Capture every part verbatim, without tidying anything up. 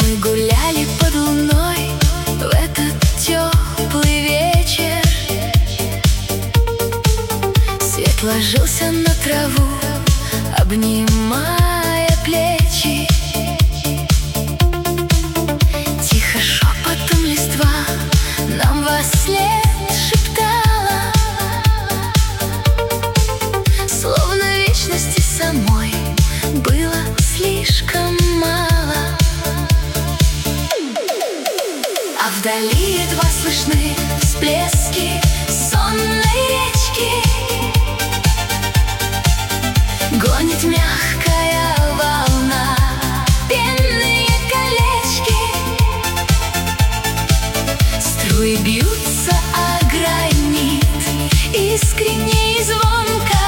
Мы гуляли под луной в этот теплый вечер. Свет ложился на траву, обнимая плечи. Тихо шепотом листва нам вослед шептала, словно вечности самой было слишком мало. А вдали едва слышны всплески сонной речки. Гонит мягкая волна пенные колечки. Струи бьются о гранит искренне и звонко.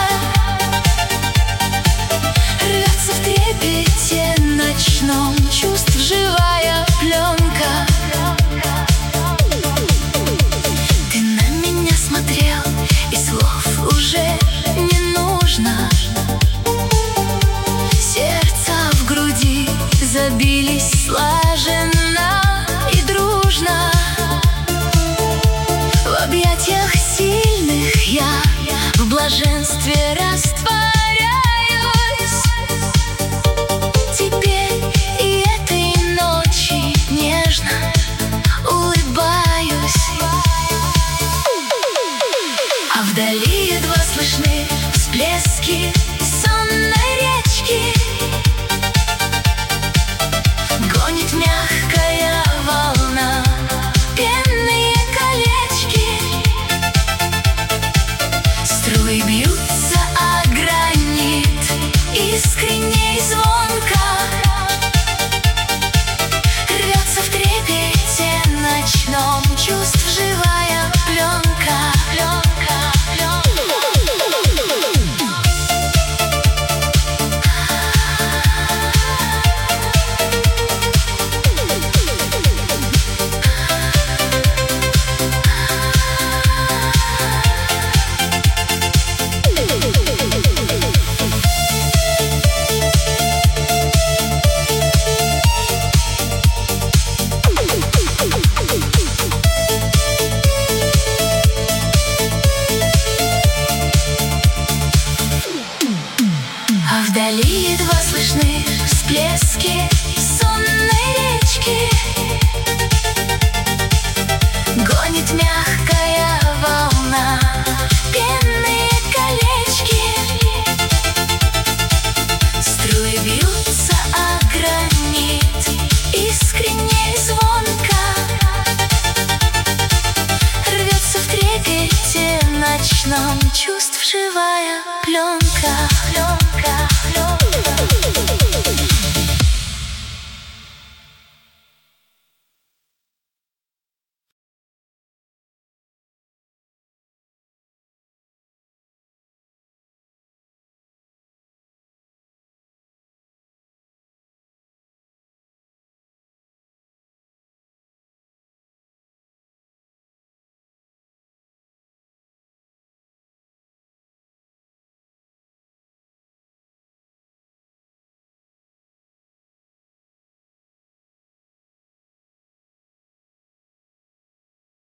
Рвется в трепете ночном чувств живая пленка. Ты на меня смотрел, и слов уже не нужно. Сердца в груди забились слаженно и дружно. В объятиях сильных я в блаженстве растворяюсь. Теперь и этой ночи нежно улыбаюсь. А вдали едва слышны всплески сонной речки. Гонит мягкая волна пенные колечки. Струи бьются о гранит искренне и звонко. Рвется в трепете ночном чувств живая пленка. Пленка, пленка. А вдали едва слышны всплески сонной речки. Гонит мягкая волна пенные колечки. Струи бьются о гранит искренне и звонко. Рвется в трепете ночном чувств живая